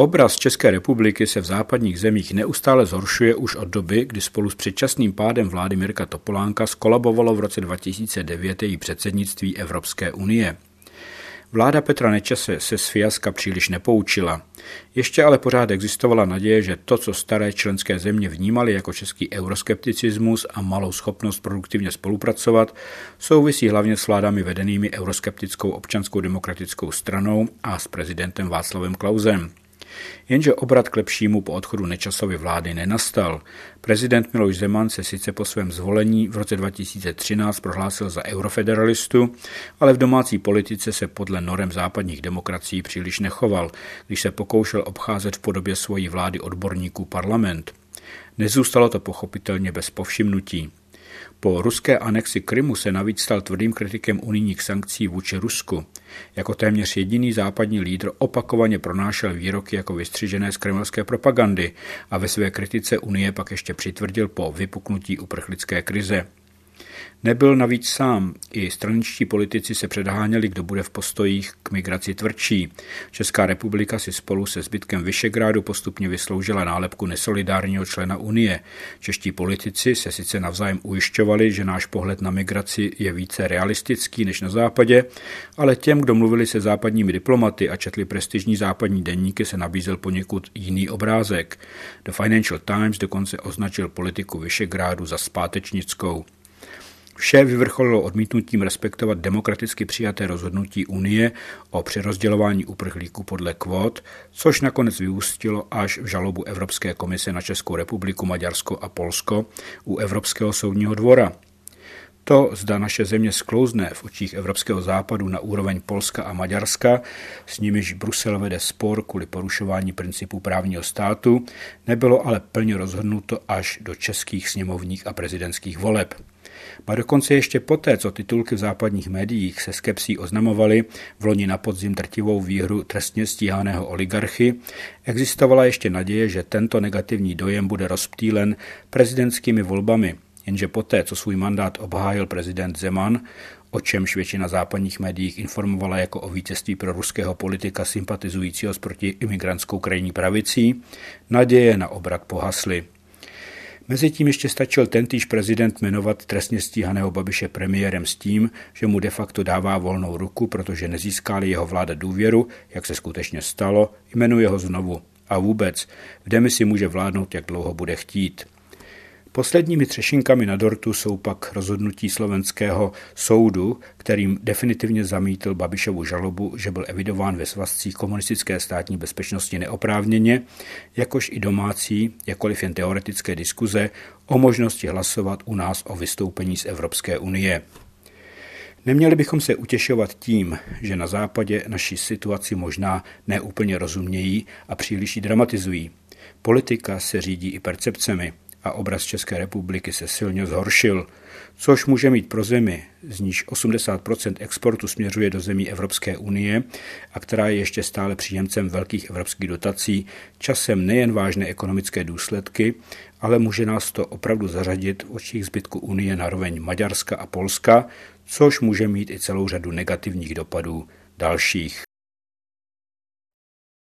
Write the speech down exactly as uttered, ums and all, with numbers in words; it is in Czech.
Obraz České republiky se v západních zemích neustále zhoršuje už od doby, kdy spolu s předčasným pádem vlády Mirka Topolánka skolabovalo v roce dva tisíce devět její předsednictví Evropské unie. Vláda Petra Nečase se z fiaska příliš nepoučila. Ještě ale pořád existovala naděje, že to, co staré členské země vnímaly jako český euroskepticismus a malou schopnost produktivně spolupracovat, souvisí hlavně s vládami vedenými euroskeptickou občanskou demokratickou stranou a s prezidentem Václavem Klausem. Jenže obrat k lepšímu po odchodu Nečasovy vlády nenastal. Prezident Miloš Zeman se sice po svém zvolení v roce dva tisíce třináct prohlásil za eurofederalistu, ale v domácí politice se podle norem západních demokracií příliš nechoval, když se pokoušel obcházet v podobě svojí vlády odborníků parlament. Nezůstalo to pochopitelně bez povšimnutí. Po ruské anexi Krymu se navíc stal tvrdým kritikem unijních sankcí vůči Rusku. Jako téměř jediný západní lídr opakovaně pronášel výroky jako vystřižené z kremelské propagandy a ve své kritice Unie pak ještě přitvrdil po vypuknutí uprchlické krize. Nebyl navíc sám, i straničtí politici se předháněli, kdo bude v postojích k migraci tvrdší. Česká republika si spolu se zbytkem Visegrádu postupně vysloužila nálepku nesolidárního člena Unie. Čeští politici se sice navzájem ujišťovali, že náš pohled na migraci je více realistický než na západě, ale těm, kdo mluvili se západními diplomaty a četli prestižní západní deníky, se nabízel poněkud jiný obrázek. The Financial Times dokonce označil politiku Visegrádu za zpátečnickou. Vše vyvrcholilo odmítnutím respektovat demokraticky přijaté rozhodnutí Unie o přerozdělování uprchlíků podle kvót, což nakonec vyústilo až v žalobu Evropské komise na Českou republiku, Maďarsko a Polsko u Evropského soudního dvora. To, zda naše země sklouzne v očích Evropského západu na úroveň Polska a Maďarska, s nimiž Brusel vede spor kvůli porušování principů právního státu, nebylo ale plně rozhodnuto až do českých sněmovních a prezidentských voleb. Ba dokonce ještě poté, co titulky v západních médiích se skepsí oznamovaly v loni na podzim drtivou výhru trestně stíhaného oligarchy, existovala ještě naděje, že tento negativní dojem bude rozptýlen prezidentskými volbami, jenže poté, co svůj mandát obhájil prezident Zeman, o čemž většina západních médiích informovala jako o vítězství pro ruského politika sympatizujícího s protiimigrantskou krajní pravicí, naděje na obrat pohasly. Mezitím ještě stačil tentýž prezident jmenovat trestně stíhaného Babiše premiérem s tím, že mu de facto dává volnou ruku, protože nezískali jeho vláda důvěru, jak se skutečně stalo, jmenuje ho znovu. A vůbec, v demisi může vládnout, jak dlouho bude chtít. Posledními třešinkami na dortu jsou pak rozhodnutí slovenského soudu, kterým definitivně zamítl Babišovu žalobu, že byl evidován ve svazcích komunistické státní bezpečnosti neoprávněně, jakož i domácí, jakkoliv jen teoretické diskuze o možnosti hlasovat u nás o vystoupení z Evropské unie. Neměli bychom se utěšovat tím, že na západě naši situaci možná neúplně rozumějí a příliš ji dramatizují. Politika se řídí i percepcemi a obraz České republiky se silně zhoršil, což může mít pro zemi, z níž osmdesát procent exportu směřuje do zemí Evropské unie a která je ještě stále příjemcem velkých evropských dotací, časem nejen vážné ekonomické důsledky, ale může nás to opravdu zařadit v očích zbytku unie na roveň Maďarska a Polska, což může mít i celou řadu negativních dopadů dalších.